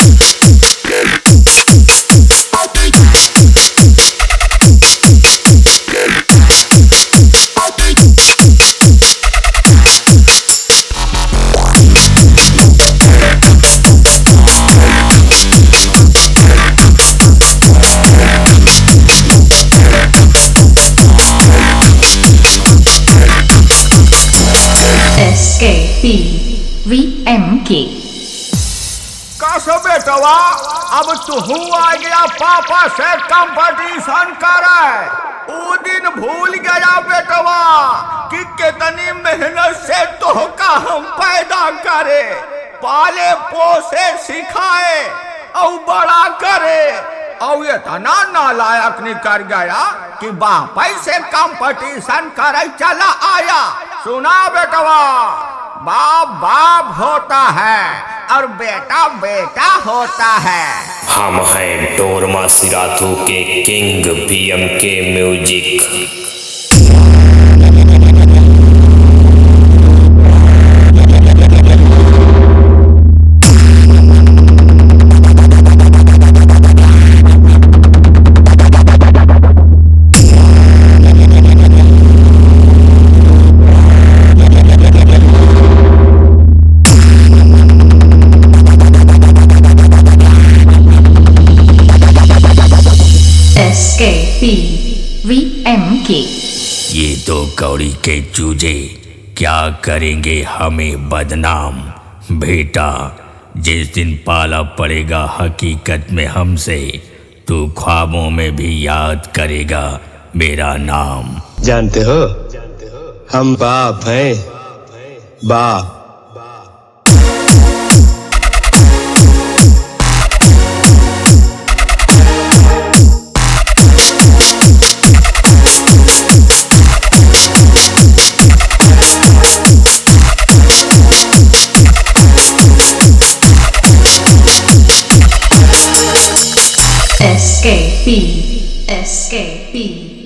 SKPVMK। कैसे बेटवा अब तू आ गया पापा से कंपटीशन करे। वो दिन भूल गया बेटवा कि कितनी मेहनत से तोहका हम पैदा करे, पाले पोसे सिखाए और बड़ा करे, और ये तना नालायक निकल गया कि बाप से कंपटीशन करे चला आया। सुना बेटवा, बाप बाप होता है और बेटा बेटा होता है। हम हैं टोरमा सिराथू के किंग बीएमके म्यूजिक। SKPVMK। ये तो कौड़ी के चूजे क्या करेंगे हमें बदनाम। बेटा जिस दिन पाला पड़ेगा हकीकत में हमसे, तू ख्वाबों में भी याद करेगा मेरा नाम। जानते हो हम बाप हैं, बाप। SKP